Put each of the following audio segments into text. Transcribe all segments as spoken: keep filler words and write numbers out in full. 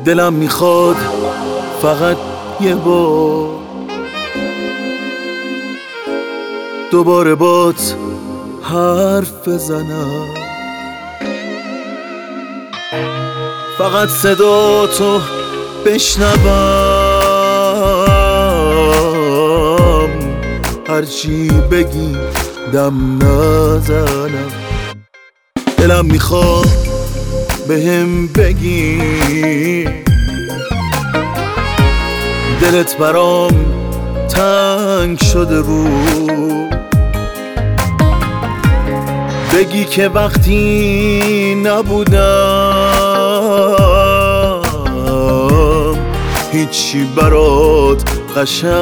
دلم میخواد فقط یه بار دوباره بات حرف بزنم، فقط صدا تو بشنوم، هرچی بگی دم نزنم. دلم میخواد بهم بگی دلت برام تنگ شده بود، بگی که وقتی نبودم هیچی برات قشنگ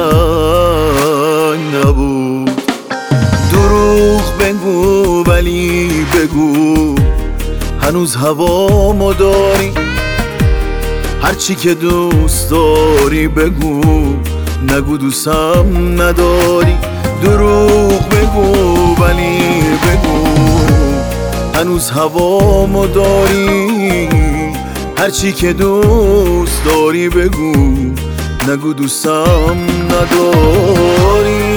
نبود. دروغ بگو ولی بگو هنوز هوامو داری، هرچی که دوست داری بگو، نگو دوستم نداری. دروغ بگو ولی بگو هنوز هوامو داری، هرچی که دوست داری بگو، نگو دوستم نداری.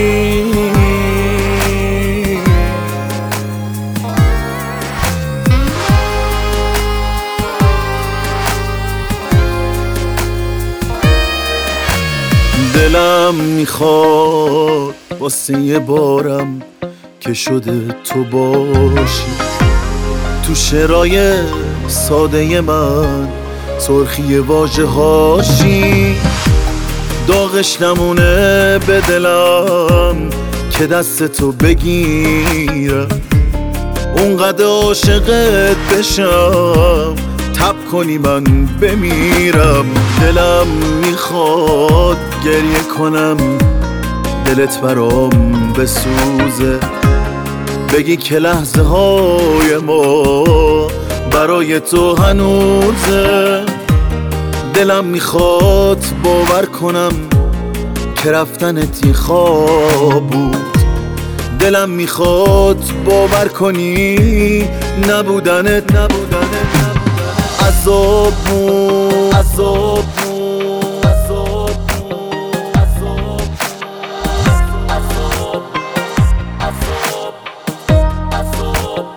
دلم میخواد واسه یه بارم که شده تو باشی، تو شعرهای ساده من سرخی واژه هاشی، داغش نمونه به دلم که دست تو بگیرم، اونقدر عاشقت بشم تب کنی من بمیرم. دلم میخواد گریه کنم دلت برام بسوزه، بگی که لحظه های ما برای تو هنوزه. دلم میخواد باور کنم که رفتنت یه خواب بود، دلم میخواد باور کنی نبودنت نبودنت عذاب بود، عذاب بود، عذاب بود، عذاب، عذاب، عذاب، عذاب.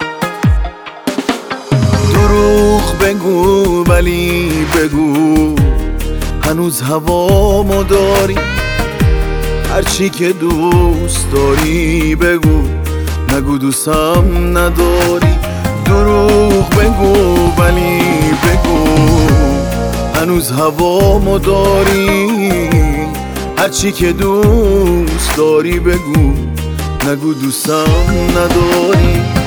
دروغ بگو ولی بگو هنوز هوامو داری، هرچی که دوست داری بگو، نگو دوستم نداری. دروغ بگو ولی بگو هنوز هوامو داری، هرچی که دوست داری بگو، نگو دوستم نداری.